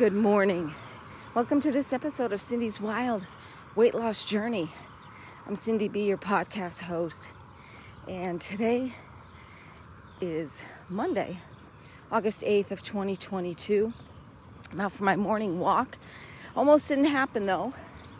Good morning. Welcome to this episode of Cindy's Wild Weight Loss Journey. I'm Cindy B, your podcast host. And today is Monday, August 8th of 2022. I'm out for my morning walk. Almost didn't happen though,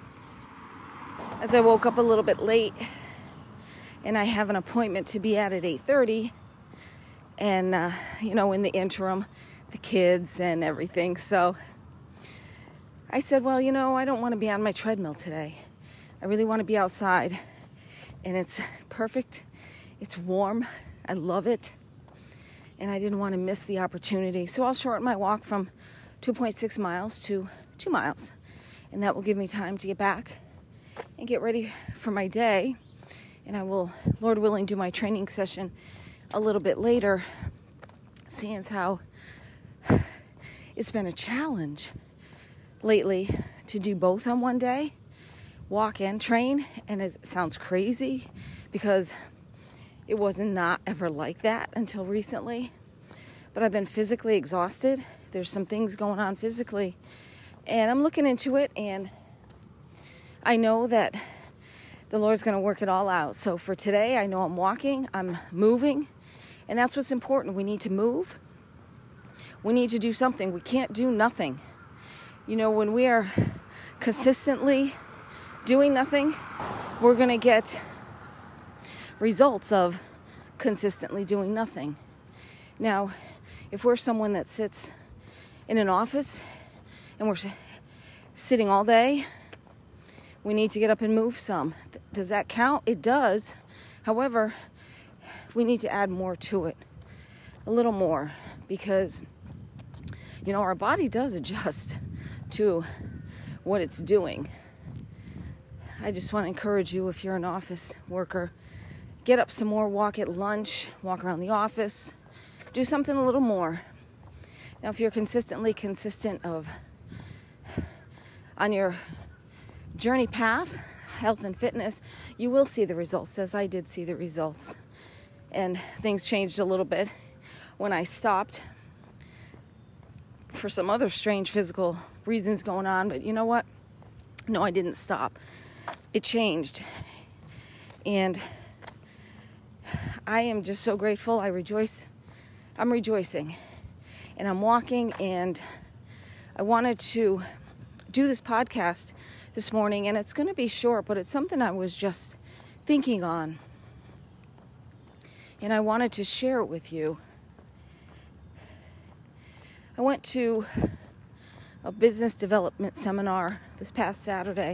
as I woke up a little bit late and I have an appointment to be at 8:30. And, in the interim, the kids and everything. So I said, well, I don't want to be on my treadmill today. I really want to be outside. And it's perfect. It's warm. I love it. And I didn't want to miss the opportunity. So I'll shorten my walk from 2.6 miles to 2 miles. And that will give me time to get back and get ready for my day. And I will, Lord willing, do my training session a little bit later, seeing as how it's been a challenge lately to do both on one day, walk and train. And it sounds crazy because it wasn't not ever like that until recently, but I've been physically exhausted. There's some things going on physically and I'm looking into it, and I know that the Lord's going to work it all out. So for today, I know I'm walking, I'm moving, and that's what's important. We need to move. We need to do something. We can't do nothing. When we are consistently doing nothing, we're going to get results of consistently doing nothing. Now, if we're someone that sits in an office and we're sitting all day, we need to get up and move some. Does that count? It does. However, we need to add more to it. A little more. Because, our body does adjust to what it's doing. I just want to encourage you, if you're an office worker, get up some more, walk at lunch, walk around the office, do something a little more. Now, if you're consistent on your journey path, health and fitness, you will see the results, as I did see the results. And things changed a little bit when I stopped for some other strange physical reasons going on. But you know what? No, I didn't stop. It changed. And I am just so grateful. I'm rejoicing. And I'm walking, and I wanted to do this podcast this morning, and it's going to be short, but it's something I was just thinking on. And I wanted to share it with you. I went to a business development seminar this past Saturday.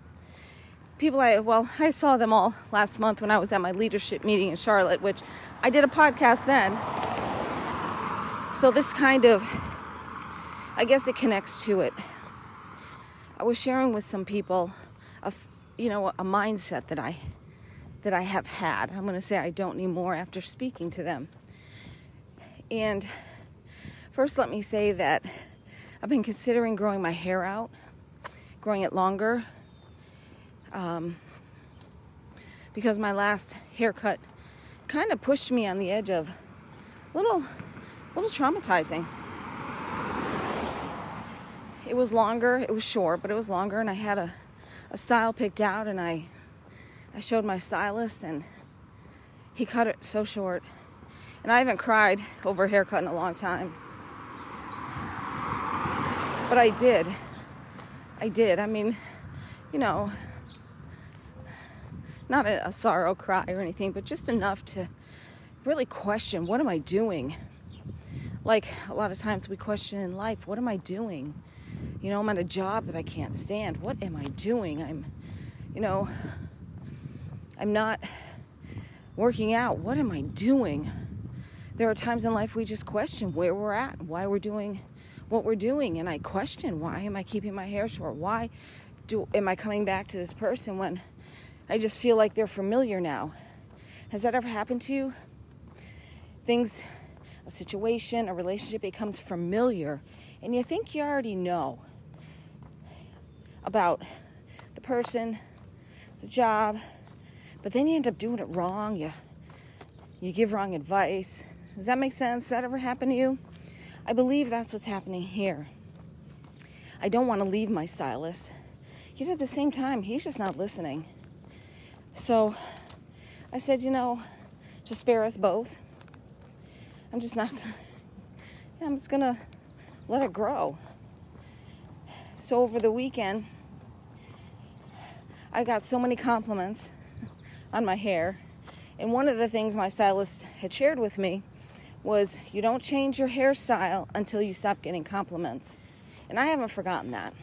I saw them all last month when I was at my leadership meeting in Charlotte, which I did a podcast then. So this kind of, I guess it connects to it. I was sharing with some people a mindset that I have had. I'm going to say I don't need more after speaking to them. And first, let me say that I've been considering growing my hair out, growing it longer, because my last haircut kind of pushed me on the edge of little traumatizing. It was longer, it was short, but it was longer, and I had a style picked out, and I showed my stylist, and he cut it so short. And I haven't cried over a haircut in a long time. But I did. I mean, not a sorrow cry or anything, but just enough to really question, what am I doing? Like a lot of times we question in life, what am I doing? I'm at a job that I can't stand. What am I doing? I'm not working out. What am I doing? There are times in life we just question where we're at, why we're doing what we're doing. And I question, why am I keeping my hair short? Why am I coming back to this person when I just feel like they're familiar now? Has that ever happened to you? A situation, a relationship becomes familiar, and you think you already know about the person, the job, but then you end up doing it wrong. You give wrong advice. Does that make sense? Does that ever happen to you? I believe that's what's happening here. I don't want to leave my stylist. Yet at the same time, he's just not listening. So I said, to spare us both, I'm just going to let it grow. So over the weekend, I got so many compliments on my hair. And one of the things my stylist had shared with me was, you don't change your hairstyle until you stop getting compliments. And I haven't forgotten that.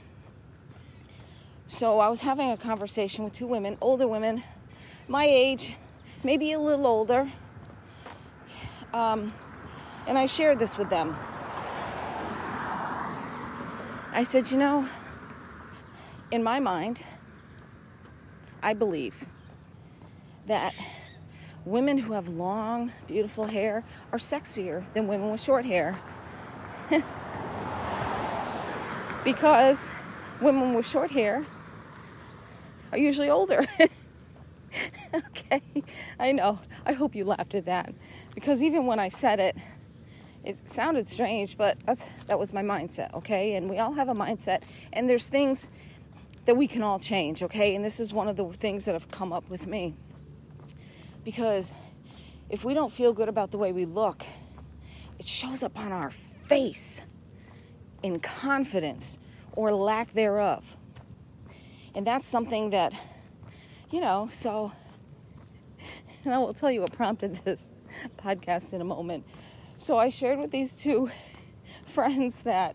So I was having a conversation with two women, older women, my age, maybe a little older. And I shared this with them. I said, in my mind, I believe that women who have long, beautiful hair are sexier than women with short hair. Because women with short hair are usually older. Okay, I know. I hope you laughed at that. Because even when I said it, it sounded strange, but that was my mindset, okay? And we all have a mindset, and there's things that we can all change, okay? And this is one of the things that have come up with me. Because if we don't feel good about the way we look, it shows up on our face in confidence or lack thereof. And that's something that, so, and I will tell you what prompted this podcast in a moment. So I shared with these two friends that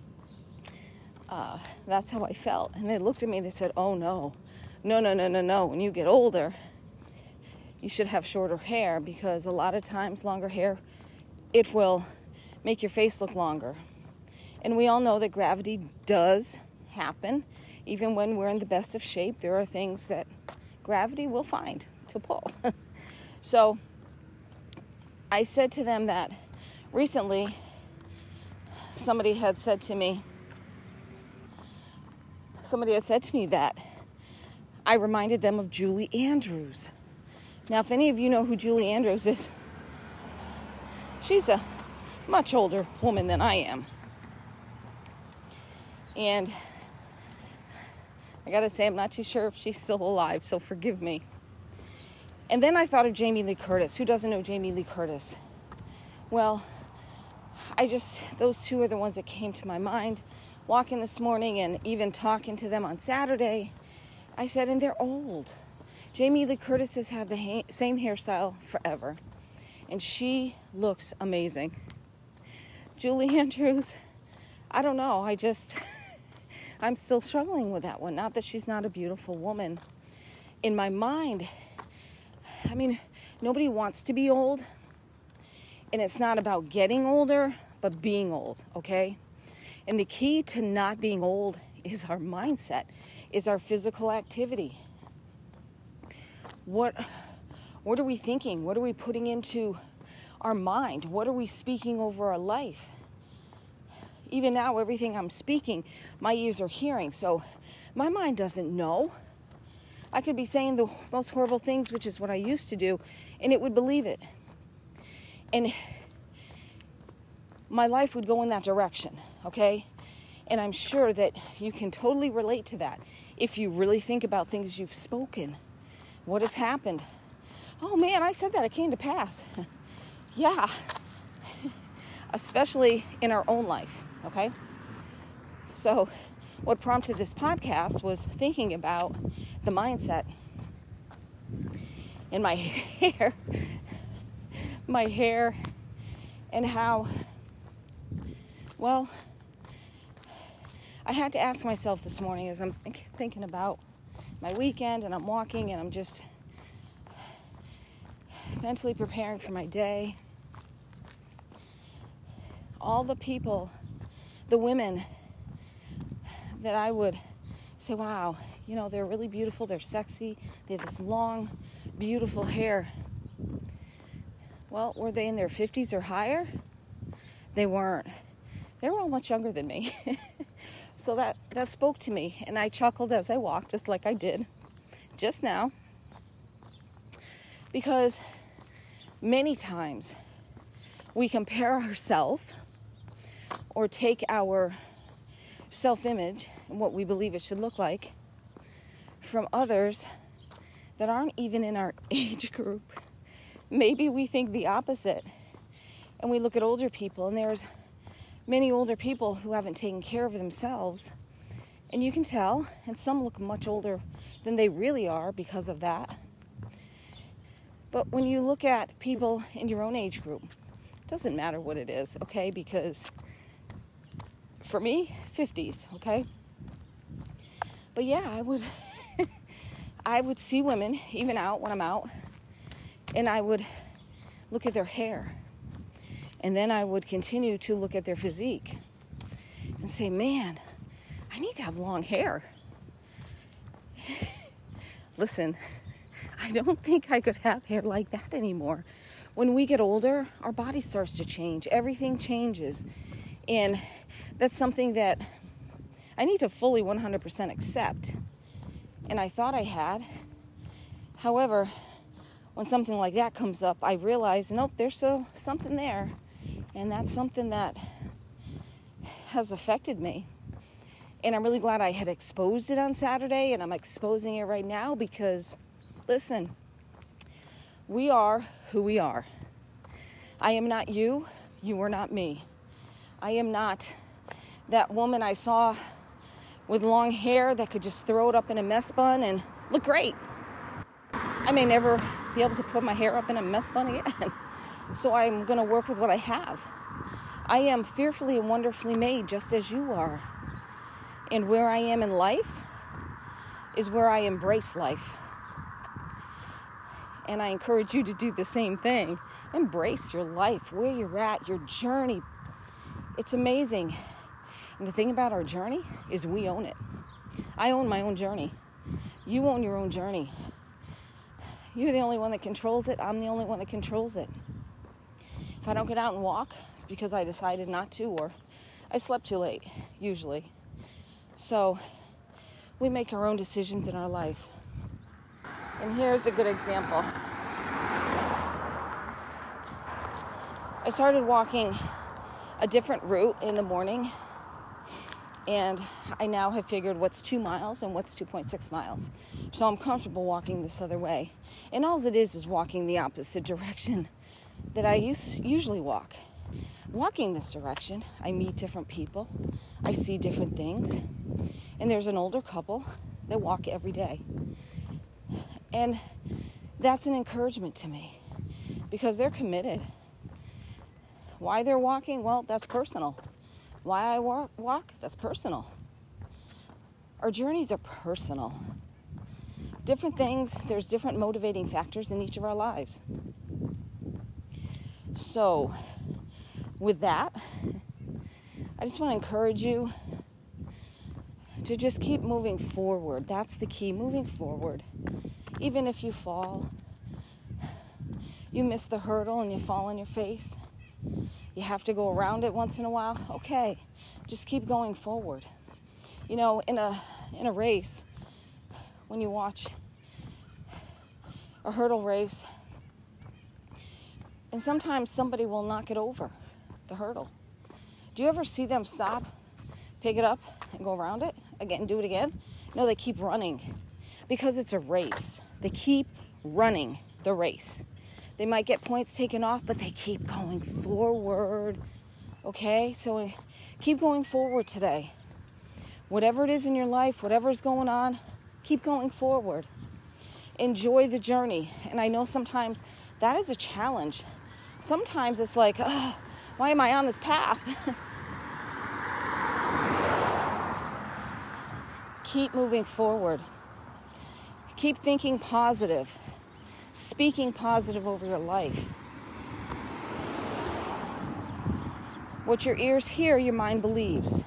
that's how I felt. And they looked at me and they said, oh no. When you get older, you should have shorter hair, because a lot of times longer hair, it will make your face look longer. And we all know that gravity does happen. Even when we're in the best of shape, there are things that gravity will find to pull. So I said to them that recently somebody had said to me that I reminded them of Julie Andrews. Now, if any of you know who Julie Andrews is, she's a much older woman than I am. And I gotta say, I'm not too sure if she's still alive, so forgive me. And then I thought of Jamie Lee Curtis. Who doesn't know Jamie Lee Curtis? Well, those two are the ones that came to my mind. Walking this morning and even talking to them on Saturday, I said, and they're old. Jamie Lee Curtis has had the same hairstyle forever, and she looks amazing. Julie Andrews, I don't know, I'm still struggling with that one. Not that she's not a beautiful woman. In my mind, nobody wants to be old, and it's not about getting older, but being old, okay? And the key to not being old is our mindset, is our physical activity. What are we thinking? What are we putting into our mind? What are we speaking over our life? Even now, everything I'm speaking, my ears are hearing. So my mind doesn't know. I could be saying the most horrible things, which is what I used to do, and it would believe it. And my life would go in that direction, okay? And I'm sure that you can totally relate to that if you really think about things you've spoken. What has happened? Oh man, I said that, it came to pass. Yeah. Especially in our own life, okay? So what prompted this podcast was thinking about the mindset in my hair, and how, well, I had to ask myself this morning as I'm thinking about my weekend, and I'm walking, and I'm just mentally preparing for my day. All the people, the women that I would say, wow, they're really beautiful, they're sexy, they have this long, beautiful hair. Well, were they in their 50s or higher? They weren't. They were all much younger than me. So that spoke to me, and I chuckled as I walked, just like I did just now. Because many times we compare ourselves or take our self-image and what we believe it should look like from others that aren't even in our age group. Maybe we think the opposite, and we look at older people, and there's many older people who haven't taken care of themselves, and you can tell, and some look much older than they really are because of that. But when you look at people in your own age group, it doesn't matter what it is, okay? Because for me, 50s, okay? But yeah, I would see women, even out when I'm out, and I would look at their hair. And then I would continue to look at their physique and say, man, I need to have long hair. Listen, I don't think I could have hair like that anymore. When we get older, our body starts to change. Everything changes. And that's something that I need to fully 100% accept. And I thought I had. However, when something like that comes up, I realize, nope, there's something there. And that's something that has affected me. And I'm really glad I had exposed it on Saturday, and I'm exposing it right now because, listen, we are who we are. I am not you. You are not me. I am not that woman I saw with long hair that could just throw it up in a mess bun and look great. I may never be able to put my hair up in a mess bun again. So I'm going to work with what I have. I am fearfully and wonderfully made just as you are. And where I am in life is where I embrace life. And I encourage you to do the same thing. Embrace your life, where you're at, your journey. It's amazing. And the thing about our journey is we own it. I own my own journey. You own your own journey. You're the only one that controls it. I'm the only one that controls it. If I don't get out and walk, it's because I decided not to, or I slept too late, usually. So we make our own decisions in our life. And here's a good example. I started walking a different route in the morning, and I now have figured what's 2 miles and what's 2.6 miles. So I'm comfortable walking this other way. And all it is walking the opposite direction that I usually walk. Walking this direction, I meet different people. I see different things. And there's an older couple that walk every day. And that's an encouragement to me because they're committed. Why they're walking? Well, that's personal. Why I walk? That's personal. Our journeys are personal. Different things, there's different motivating factors in each of our lives. So, with that, I just want to encourage you to just keep moving forward. That's the key, moving forward. Even if you fall, you miss the hurdle and you fall on your face, you have to go around it once in a while. Okay, just keep going forward. You know, in a race, when you watch a hurdle race, and sometimes somebody will knock it over the hurdle. Do you ever see them stop, pick it up, and go around it again, do it again? No, they keep running because it's a race. They keep running the race. They might get points taken off, but they keep going forward. Okay, so keep going forward today. Whatever it is in your life, whatever's going on, keep going forward. Enjoy the journey. And I know sometimes that is a challenge. Sometimes it's like, oh, why am I on this path? Keep moving forward. Keep thinking positive. Speaking positive over your life. What your ears hear, your mind believes.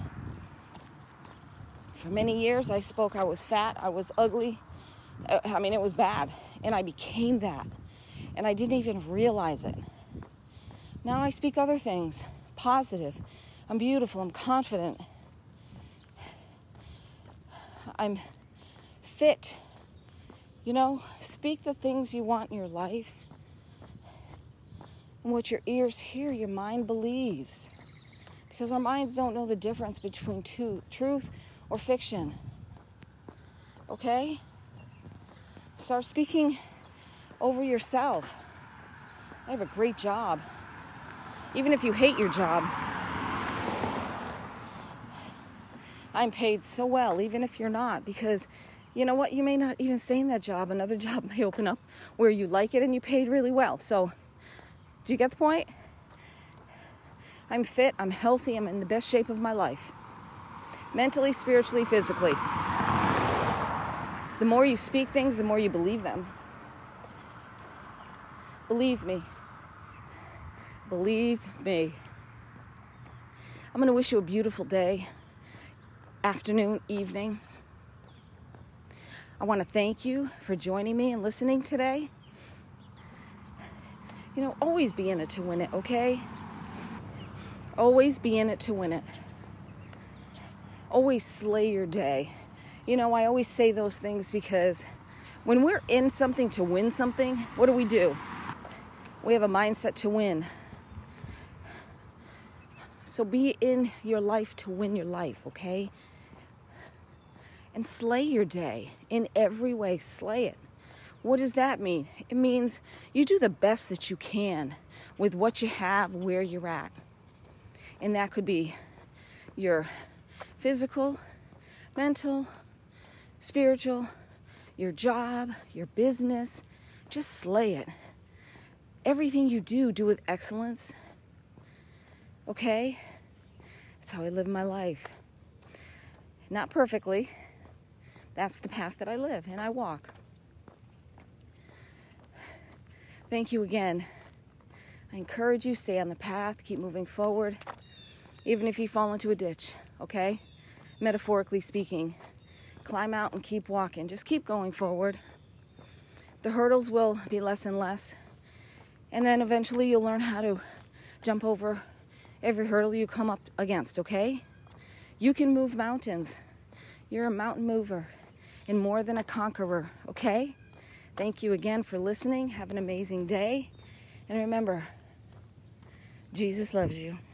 For many years, I spoke, I was fat, I was ugly. It was bad. And I became that. And I didn't even realize it. Now I speak other things. Positive. I'm beautiful. I'm confident. I'm fit. You know, speak the things you want in your life. And what your ears hear, your mind believes. Because our minds don't know the difference between truth or fiction. Okay? Start speaking over yourself. I have a great job. Even if you hate your job, I'm paid so well, even if you're not, because you know what? You may not even stay in that job. Another job may open up where you like it and you paid really well. So, do you get the point? I'm fit, I'm healthy, I'm in the best shape of my life. Mentally, spiritually, physically. The more you speak things, the more you believe them. Believe me. Believe me. I'm going to wish you a beautiful day, afternoon, evening. I want to thank you for joining me and listening today. You know, always be in it to win it, okay? Always be in it to win it. Always slay your day. You know, I always say those things because when we're in something to win something, what do? We have a mindset to win. So be in your life to win your life, okay? And slay your day in every way. Slay it. What does that mean? It means you do the best that you can with what you have, where you're at. And that could be your physical, mental, spiritual, your job, your business. Just slay it. Everything you do, do with excellence. Okay? That's how I live my life. Not perfectly. That's the path that I live and I walk. Thank you again. I encourage you, stay on the path, keep moving forward, even if you fall into a ditch, okay? Metaphorically speaking, climb out and keep walking. Just keep going forward. The hurdles will be less and less, and then eventually you'll learn how to jump over every hurdle you come up against, okay? You can move mountains. You're a mountain mover and more than a conqueror, okay? Thank you again for listening. Have an amazing day. And remember, Jesus loves you.